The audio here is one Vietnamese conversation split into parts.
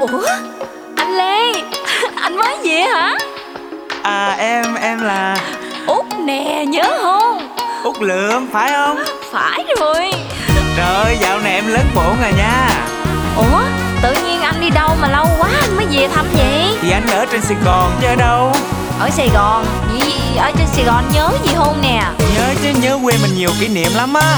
Ủa, anh Lê, anh mới về hả? À em là Út nè, nhớ không? Út Lượm phải không? Phải rồi. Trời ơi, dạo này em lớn bổn rồi nha. Ủa, tự nhiên anh đi đâu mà lâu quá anh mới về thăm vậy? Thì anh ở trên Sài Gòn chứ ở đâu. Ở Sài Gòn? Vậy ở trên Sài Gòn nhớ gì không nè? Nhớ chứ, nhớ quê mình nhiều kỷ niệm lắm á.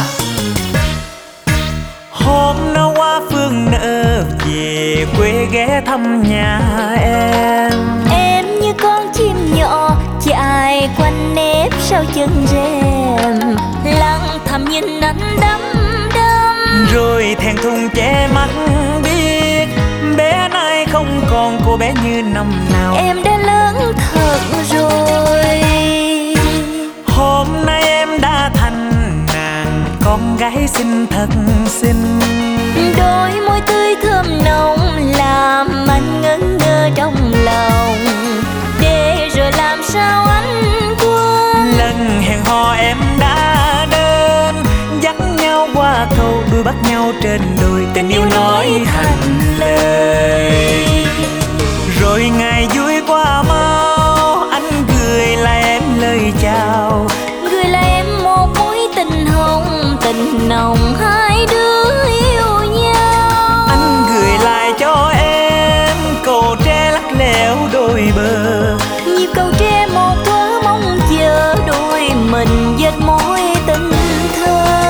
Hôm nó qua phương nợ về quê ghé thăm nhà em. Em như con chim nhỏ chạy quanh nếp sau chân rèm, lặng thầm nhìn anh đắm đắm. Rồi thẹn thùng che mắt biết bé nay không còn cô bé như năm nào. Em đã lớn thật rồi. Hôm nay em đã thành nàng con gái xinh thật xinh. Đôi môi tươi thơm nồng làm anh ngẩn ngơ trong lòng. Để rồi làm sao anh quên Lần hẹn hò em đã đến, dắt nhau qua cầu đuôi bắt nhau trên đồi. Tình yêu nói thành lời. Rồi ngày vui qua mau, anh gửi lại em lời chào. gửi lại em một mối tình hồng, tình nồng hai đứa yêu nhau. Anh gửi lại cho em cầu tre lắc lẻo đôi bờ. Nhịp cầu tre một thuở mong chờ, đôi mình dệt mối tình thơ.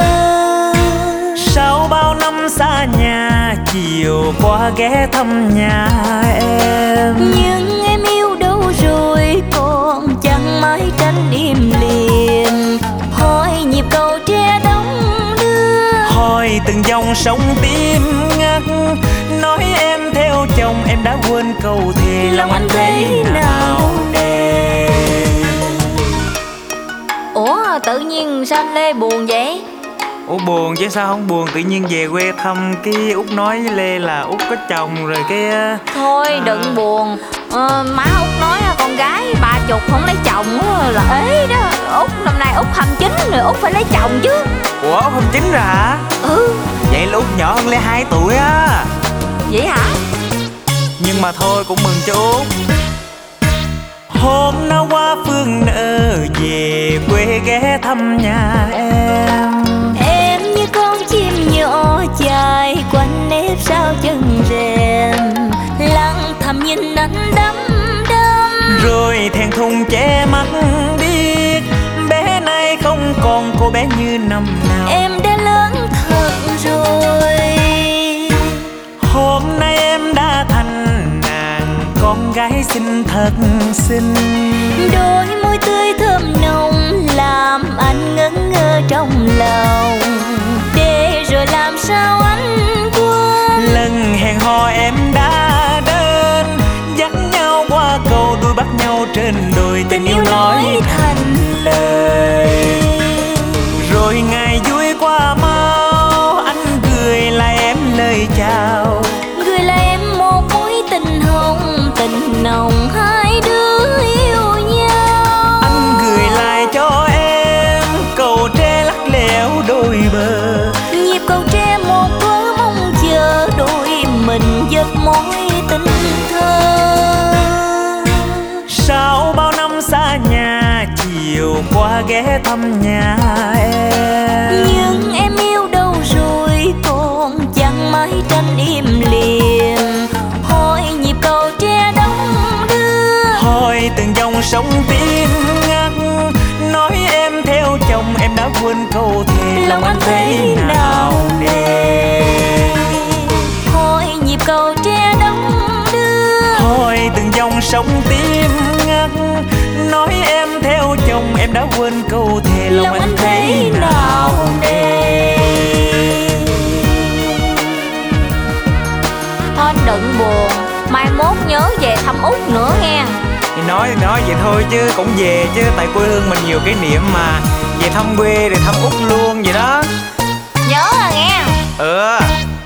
Sau bao năm xa nhà, chiều qua ghé thăm nhà em. Nhưng em yêu đâu rồi, còn chẳng mãi tranh im lìm. Hỏi nhịp cầu tre đong đưa, Hỏi từng dòng sông tim ngắt. Nói em theo chồng em đã quên câu thề. Lòng anh thế nào đây? Ủa, tự nhiên sao anh Lê buồn vậy? Ủa buồn chứ sao không buồn, tự nhiên về quê thăm cái Út nói với Lê là Út có chồng rồi cái Thôi đừng buồn. Má Út nói con gái 30 không lấy chồng là ế đó. Út năm nay Út 29 rồi, Út phải lấy chồng chứ. Ủa Út 29 rồi hả? Ừ. Vậy là Út nhỏ hơn Lê 2 tuổi á. Vậy hả? Nhưng mà thôi cũng mừng cho Út. Hôm nó qua phương nợ về quê ghé thăm nhà em. em như con chim nhỏ chạy quanh nếp sau chân rèm, lặng thầm nhìn anh đắm đắm. Rồi thẹn thùng che mắt biết bé nay không còn cô bé như năm nào. Em đã lớn thật rồi. Hôm nay em đã thành nàng con gái xinh thật xinh. Đôi môi tươi thơm nồng làm anh ngẩn ngơ trong lòng. Để rồi làm sao anh quên Lần hẹn hò em đã đến, dắt nhau qua cầu đuôi bắt nhau trên đồi. Tình yêu nói thành lời. Rồi ngày vui qua mau, anh gửi lại em lời chào. gửi lại em một mối tình hồng, tình nồng hai đứa yêu nhau. Anh gửi lại cho em cầu tre lắc lẻo đôi bờ. Nhịp cầu tre một thuở mong chờ, đôi mình dệt mối tình thơ. Sau bao năm xa nhà, chiều qua ghé thăm nhà em. Nhưng em yêu đâu rồi, còn chẳng mãi tranh im lìm. Hỏi nhịp cầu tre đong đưa, Hỏi từng dòng sông tim ngắt. Nói em theo chồng em đã quên câu thề. lòng anh thế nào đây? Hỏi nhịp cầu tre đong đưa, Hỏi từng dòng sông tim ngắt. Nói em theo chồng em đã quên câu thề. lòng anh thế nào đây? Thôi đừng buồn, mai mốt nhớ về thăm Út nữa nghe. Thì nói vậy thôi chứ cũng về chứ, tại quê hương mình nhiều kỷ niệm mà. Về thăm quê rồi thăm Út luôn vậy đó. Nhớ à nghe. Ừ.